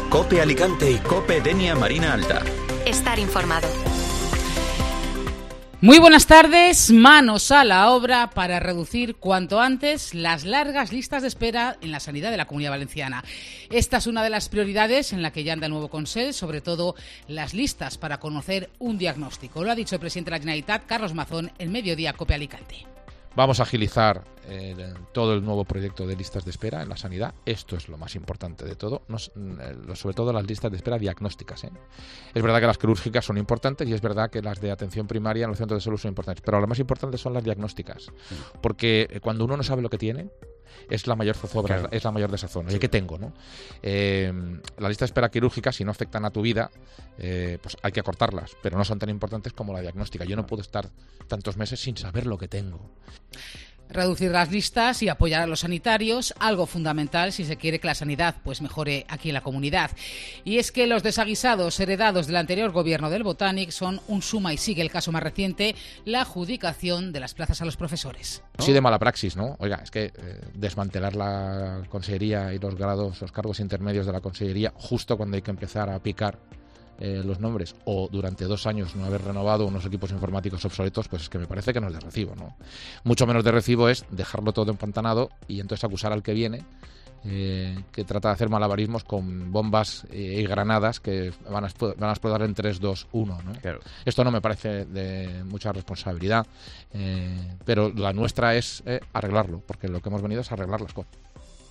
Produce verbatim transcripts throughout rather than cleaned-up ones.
COPE Alicante y COPE Denia Marina Alta. Estar informado. Muy buenas tardes, manos a la obra para reducir cuanto antes las largas listas de espera en la sanidad de la Comunidad Valenciana. Esta es una de las prioridades en la que ya anda el nuevo Consell, sobre todo las listas para conocer un diagnóstico. Lo ha dicho el presidente de la Generalitat, Carlos Mazón, en Mediodía COPE Alicante. Vamos a agilizar eh, todo el nuevo proyecto de listas de espera en la sanidad. Esto es lo más importante de todo, Nos, eh, sobre todo las listas de espera diagnósticas. ¿eh? Es verdad que las quirúrgicas son importantes y es verdad que las de atención primaria en los centros de salud son importantes, pero lo más importante son las diagnósticas, porque cuando uno no sabe lo que tiene, es la mayor zozobra, claro. es la mayor desazón. Oye, ¿qué tengo? ¿no? Eh, la lista de espera quirúrgica, si no afectan a tu vida, eh, pues hay que acortarlas, pero no son tan importantes como la diagnóstica. Yo no puedo estar tantos meses sin saber lo que tengo. Reducir las listas y apoyar a los sanitarios, algo fundamental si se quiere que la sanidad pues mejore aquí en la comunidad. Y es que los desaguisados heredados del anterior gobierno del Botànic son un suma y sigue. El caso más reciente, la adjudicación de las plazas a los profesores. ¿No? Sí, de mala praxis, ¿no? Oiga, es que eh, desmantelar la consellería y los grados, los cargos intermedios de la consellería justo cuando hay que empezar a picar Eh, los nombres, o durante dos años no haber renovado unos equipos informáticos obsoletos, pues es que me parece que no es de recibo, ¿no? Mucho menos de recibo es dejarlo todo empantanado y entonces acusar al que viene, eh, que trata de hacer malabarismos con bombas eh, y granadas que van a, van a explotar en tres, dos, uno, ¿no? Claro. Esto no me parece de mucha responsabilidad, eh, pero la nuestra es eh, arreglarlo, porque lo que hemos venido es arreglar las cosas.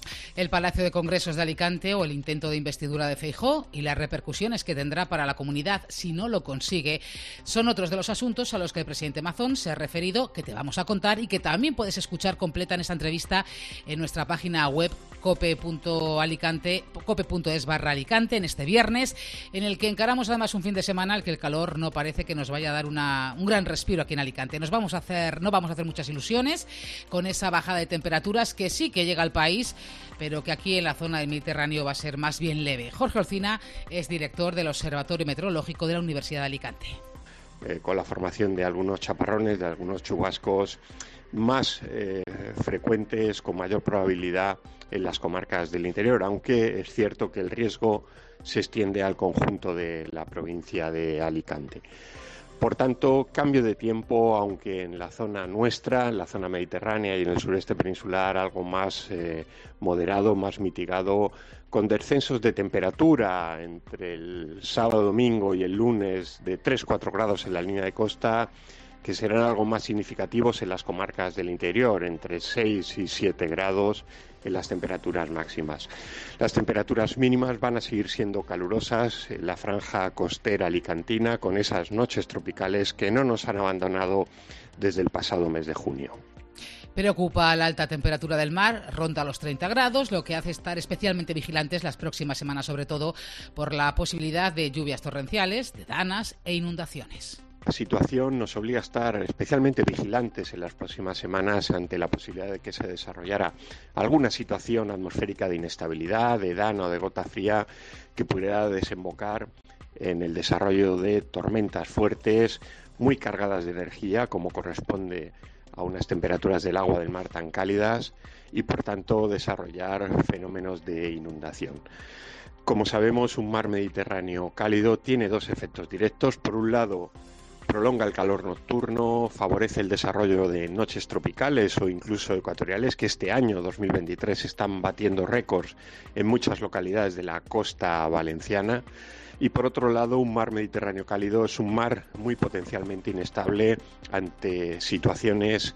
El Palacio de Congresos de Alicante o el intento de investidura de Feijóo y las repercusiones que tendrá para la comunidad si no lo consigue son otros de los asuntos a los que el presidente Mazón se ha referido, que te vamos a contar y que también puedes escuchar completa en esta entrevista en nuestra página web cope punto alicante, cope punto es barra Alicante en este viernes, en el que encaramos además un fin de semana al que el calor no parece que nos vaya a dar una, un gran respiro aquí en Alicante. Nos vamos a hacer, no vamos a hacer muchas ilusiones con esa bajada de temperaturas que sí que llega al país, pero que aquí en la zona del Mediterráneo va a ser más bien leve. Jorge Olcina es director del Observatorio Meteorológico de la Universidad de Alicante. Eh, con la formación de algunos chaparrones, de algunos chubascos más eh, frecuentes, con mayor probabilidad en las comarcas del interior, aunque es cierto que el riesgo se extiende al conjunto de la provincia de Alicante. Por tanto, cambio de tiempo, aunque en la zona nuestra, en la zona mediterránea y en el sureste peninsular, algo más eh, moderado, más mitigado, con descensos de temperatura entre el sábado, domingo y el lunes de tres a cuatro grados en la línea de costa, que serán algo más significativos en las comarcas del interior, entre seis y siete grados en las temperaturas máximas. Las temperaturas mínimas van a seguir siendo calurosas en la franja costera alicantina, con esas noches tropicales que no nos han abandonado desde el pasado mes de junio. Preocupa la alta temperatura del mar, ronda los treinta grados, lo que hace estar especialmente vigilantes las próximas semanas, sobre todo por la posibilidad de lluvias torrenciales, de danas e inundaciones. La situación nos obliga a estar especialmente vigilantes en las próximas semanas ante la posibilidad de que se desarrollara alguna situación atmosférica de inestabilidad, de dana o de gota fría que pudiera desembocar en el desarrollo de tormentas fuertes, muy cargadas de energía, como corresponde a unas temperaturas del agua del mar tan cálidas, y por tanto desarrollar fenómenos de inundación. Como sabemos, un mar Mediterráneo cálido tiene dos efectos directos. Por un lado, prolonga el calor nocturno, favorece el desarrollo de noches tropicales o incluso ecuatoriales, que este año dos mil veintitrés están batiendo récords en muchas localidades de la costa valenciana. Y por otro lado, un mar Mediterráneo cálido es un mar muy potencialmente inestable ante situaciones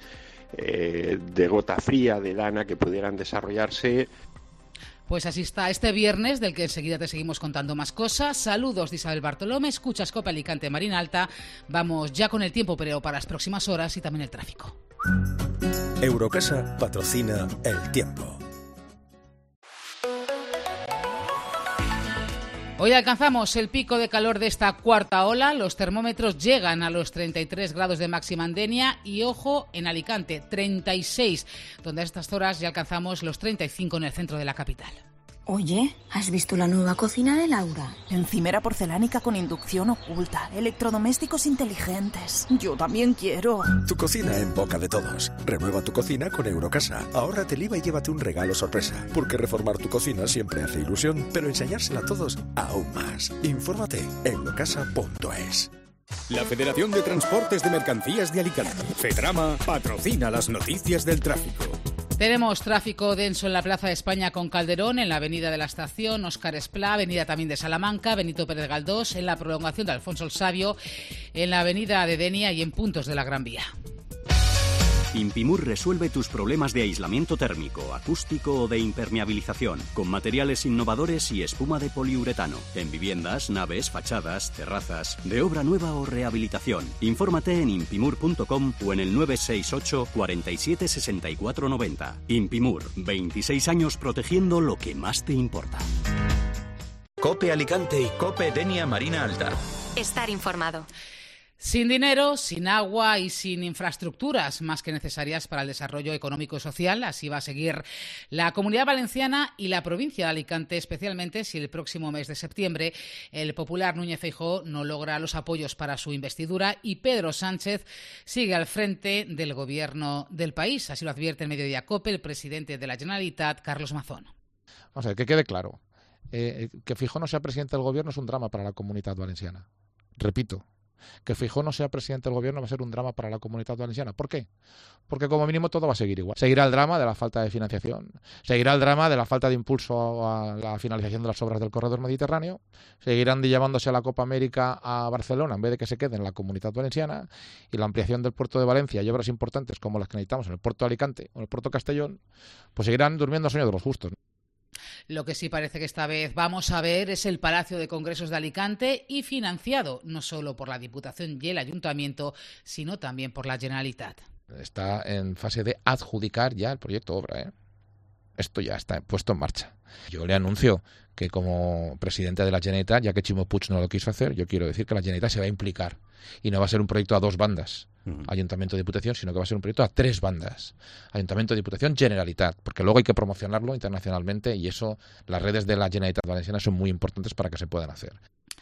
eh, de gota fría, de dana, que pudieran desarrollarse. Pues así está este viernes, del que enseguida te seguimos contando más cosas. Saludos de Isabel Bartolomé, escuchas COPE Alicante Marina Alta. Vamos ya con el tiempo, pero para las próximas horas y también el tráfico. Eurocasa patrocina el tiempo. Hoy alcanzamos el pico de calor de esta cuarta ola. Los termómetros llegan a los treinta y tres grados de máxima en Denia y, ojo, en Alicante, treinta y seis, donde a estas horas ya alcanzamos los treinta y cinco en el centro de la capital. Oye, ¿has visto la nueva cocina de Laura? Encimera porcelánica con inducción oculta, electrodomésticos inteligentes. Yo también quiero. Tu cocina en boca de todos. Renueva tu cocina con Eurocasa. Ahórrate el I V A y llévate un regalo sorpresa. Porque reformar tu cocina siempre hace ilusión, pero ensayársela a todos aún más. Infórmate en eurocasa punto es. La Federación de Transportes de Mercancías de Alicante, FETRAMA, patrocina las noticias del tráfico. Tenemos tráfico denso en la Plaza de España con Calderón, en la Avenida de la Estación, Óscar Esplá, Avenida también de Salamanca, Benito Pérez Galdós, en la prolongación de Alfonso el Sabio, en la Avenida de Denia y en puntos de la Gran Vía. Impimur resuelve tus problemas de aislamiento térmico, acústico o de impermeabilización, con materiales innovadores y espuma de poliuretano, en viviendas, naves, fachadas, terrazas, de obra nueva o rehabilitación. Infórmate en impimur punto com o en el nueve seis ocho, cuarenta y siete, sesenta y cuatro noventa. Impimur, veintiséis años protegiendo lo que más te importa. COPE Alicante y COPE Denia Marina Alta. Estar informado. Sin dinero, sin agua y sin infraestructuras más que necesarias para el desarrollo económico y social, así va a seguir la Comunidad Valenciana y la provincia de Alicante, especialmente si el próximo mes de septiembre el popular Núñez Feijóo no logra los apoyos para su investidura y Pedro Sánchez sigue al frente del gobierno del país. Así lo advierte en Mediodía COPE el presidente de la Generalitat, Carlos Mazón. Vamos a ver, que quede claro. Eh, que Feijóo no sea presidente del gobierno es un drama para la Comunidad Valenciana. Repito. Que Feijóo no sea presidente del gobierno va a ser un drama para la Comunidad Valenciana. ¿Por qué? Porque como mínimo todo va a seguir igual. Seguirá el drama de la falta de financiación, seguirá el drama de la falta de impulso a la finalización de las obras del corredor mediterráneo, seguirán llevándose a la Copa América a Barcelona en vez de que se quede en la Comunidad Valenciana, y la ampliación del puerto de Valencia y obras importantes como las que necesitamos en el puerto de Alicante o en el puerto de Castellón, pues seguirán durmiendo el sueño de los justos. Lo que sí parece que esta vez vamos a ver es el Palacio de Congresos de Alicante, y financiado no solo por la Diputación y el Ayuntamiento, sino también por la Generalitat. Está en fase de adjudicar ya el proyecto obra, ¿eh? Esto ya está puesto en marcha. Yo le anuncio que como presidente de la Generalitat, ya que Ximo Puig no lo quiso hacer, yo quiero decir que la Generalitat se va a implicar y no va a ser un proyecto a dos bandas, uh-huh. Ayuntamiento Diputación, sino que va a ser un proyecto a tres bandas, Ayuntamiento Diputación Generalitat, porque luego hay que promocionarlo internacionalmente y eso, las redes de la Generalitat Valenciana son muy importantes para que se puedan hacer.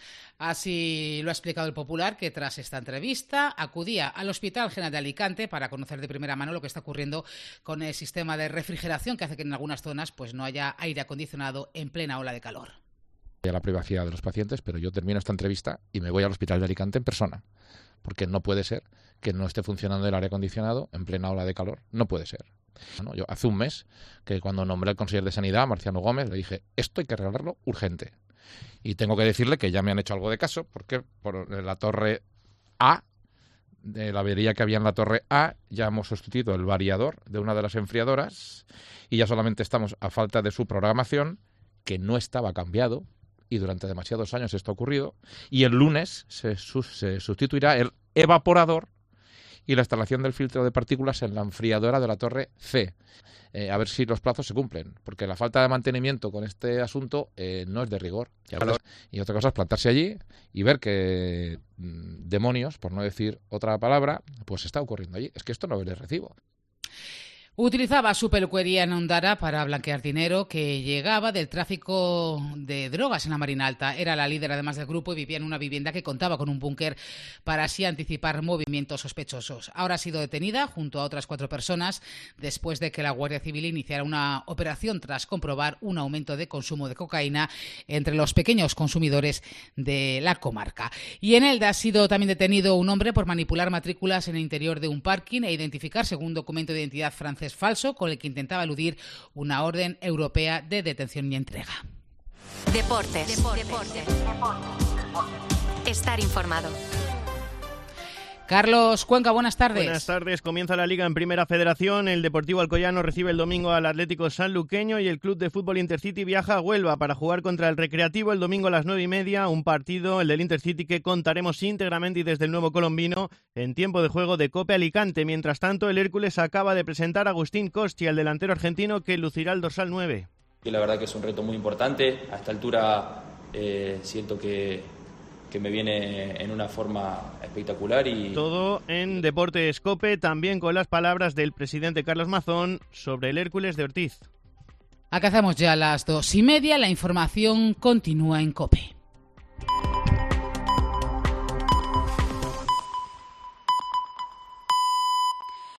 Así lo ha explicado el Popular, que tras esta entrevista acudía al Hospital General de Alicante para conocer de primera mano lo que está ocurriendo con el sistema de refrigeración que hace que en algunas zonas pues no haya aire acondicionado en plena ola de calor. A la privacidad de los pacientes, pero yo termino esta entrevista y me voy al Hospital de Alicante en persona, porque no puede ser que no esté funcionando el aire acondicionado en plena ola de calor. No puede ser. Bueno, yo hace un mes que cuando nombré al consejero de Sanidad, Marciano Gómez, le dije, esto hay que arreglarlo urgente. Y tengo que decirle que ya me han hecho algo de caso, porque por la torre A, de la avería que había en la torre A, ya hemos sustituido el variador de una de las enfriadoras y ya solamente estamos a falta de su programación, que no estaba cambiado, y durante demasiados años esto ha ocurrido, y el lunes se, su- se sustituirá el evaporador y la instalación del filtro de partículas en la enfriadora de la torre C. Eh, a ver si los plazos se cumplen, porque la falta de mantenimiento con este asunto eh, no es de rigor. Y, ahora, y otra cosa es plantarse allí y ver que mmm, demonios, por no decir otra palabra, pues está ocurriendo allí. Es que esto no es de recibo. Utilizaba su peluquería en Ondara para blanquear dinero que llegaba del tráfico de drogas en la Marina Alta. Era la líder además del grupo y vivía en una vivienda que contaba con un búnker para así anticipar movimientos sospechosos. Ahora ha sido detenida junto a otras cuatro personas después de que la Guardia Civil iniciara una operación tras comprobar un aumento de consumo de cocaína entre los pequeños consumidores de la comarca. Y en Elda ha sido también detenido un hombre por manipular matrículas en el interior de un parking e identificar según un documento de identidad francés falso con el que intentaba eludir una orden europea de detención y entrega. Deportes. Deportes. Deportes. Estar informado. Carlos Cuenca, buenas tardes. Buenas tardes. Comienza la Liga en Primera Federación. El Deportivo Alcoyano recibe el domingo al Atlético Sanluqueño y el Club de Fútbol Intercity viaja a Huelva para jugar contra el Recreativo el domingo a las nueve y media. Un partido, el del Intercity, que contaremos íntegramente y desde el nuevo colombino en tiempo de juego de COPE Alicante. Mientras tanto, el Hércules acaba de presentar a Agustín Costia, el delantero argentino que lucirá el dorsal nueve. Y la verdad que es un reto muy importante. A esta altura eh, siento que... que me viene en una forma espectacular. Y todo en Deportes COPE, también con las palabras del presidente Carlos Mazón sobre el Hércules de Ortiz. Alcanzamos ya las dos y media, la información continúa en COPE.